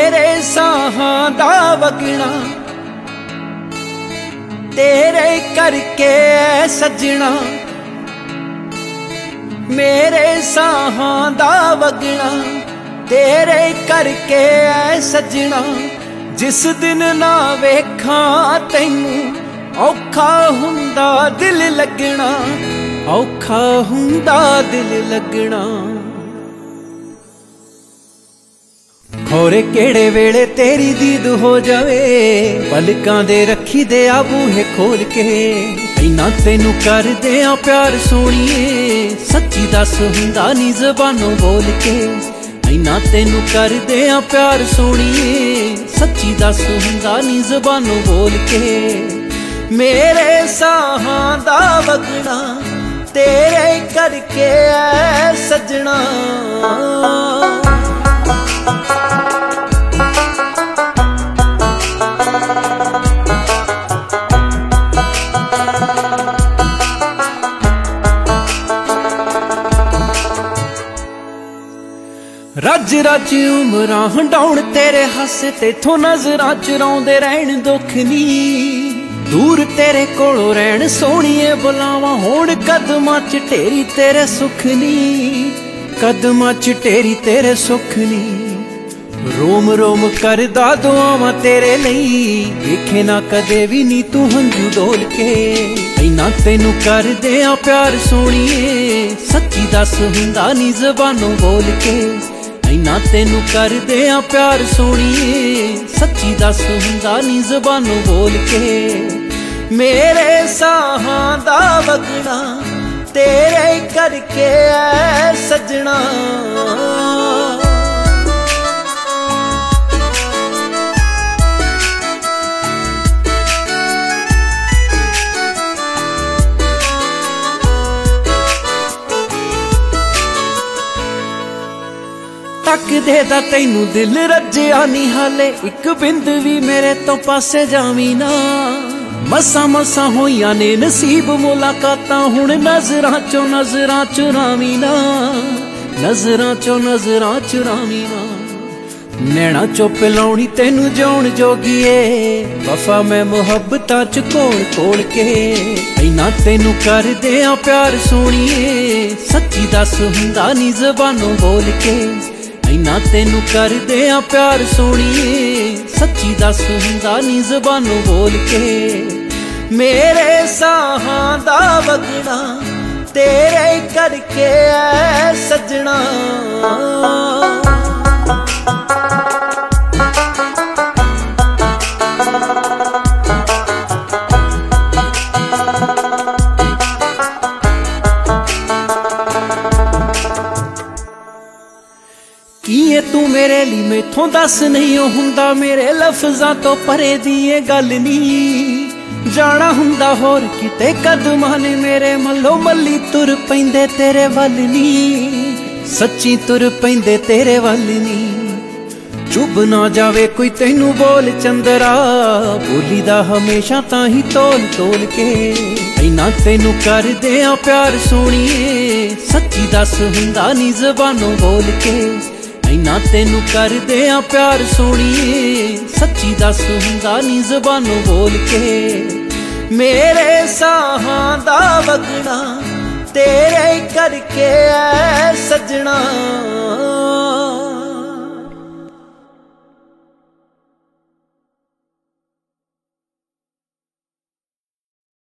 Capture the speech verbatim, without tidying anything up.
मेरे साहां दा वगना तेरे करके ऐ सजना, मेरे साहां दा वगना तेरे करके ऐ सजना। जिस दिन ना वेखां तैनू औखा हुंदा दिल लगना, औखा हुंदा दिल लगना। खोरे केड़े वेले तेरी दीद हो जावे, पलकां दे रखी दे आ बूहे खोल के। इन्ना तेनू कर दे आ प्यार सोणीए, सच्ची दस हुंदा नी ज़बानों बोल के। इन्ना तेनू कर दे आ प्यार सोणीए, सच्ची दस हुंदा नी ज़बानों बोल के। मेरे साहां दा वगना तेरे करके ऐ सजना। रज रज उमरां हंडाउण तेरे हासे तेथों नजरां चुराउंदे रहण दुख नी। दूर तेरे कोलों रहण सोहणीए बुलावां होण कदमां च ढेरी तेरे सुख नी, कदमां च ढेरी तेरे सुख नी। रोम रोम करदा दुआवां तेरे लई, वेखे ना कदे भी नी तू हंझू डोल के। इन्ना तेनू कर दे आ प्यार सोहणीए, सच्ची दस हुंदा नी ज़बानों बोल के। इन्ना तेनू कर दे आ प्यार सोहणीए, सच्ची दस हुंदा नी ज़बानों बोल के। मेरे साहां दा वगना तेरे करके ऐ सजना। तक दे दा तैनू दिल रज्जिया नी हाले, एक बिंद भी मेरे तो पासे जावी ना। मसा मसा होइया ने नसीब मुलाकातां, हुण नजरां चो नजरां चुरावी ना, नजरां चो नजरां चुरावी ना। नैना चो पिलाउणी तैनू जाउण जोगीए, वफा मैं मुहब्बतां च कोल कोल के। इन्ना तेनू कर दे आ प्यार सोहणीए, सच्ची दस हुंदा नी ज़बानों बोल के। इन्ना तेनू कर दे आ प्यार सोहणीए, सच्ची दस हुंदा नी ज़बानों बोल के। मेरे साहां दा वगना तेरे करके ऐ सजना। किए तू मेरे ली मैथों दस नहीं हुंदा, मेरे लफ्जां तो परे दी ये गल नी। जाना हुंदा होर किते कदमां ने मेरे मल्लो मल्ली तुर पैंदे तेरे वल नी, सच्ची तुर पैंदे तेरे वल नी। चुभ ना जावे कोई तैनू बोल चंदरा, बोली दा हमेशा ताही तोल तोल के। इन्ना तेनू कर दे आ प्यार सोहणीए, सच्ची दस हुंदा नी ज़बानों बोल के। इन्ना तेनू कर दे आ प्यार सोहणीए, सच्ची दस हुंदा नी ज़बानों बोल के। मेरे साहां दा वगना तेरे करके ऐ सजना।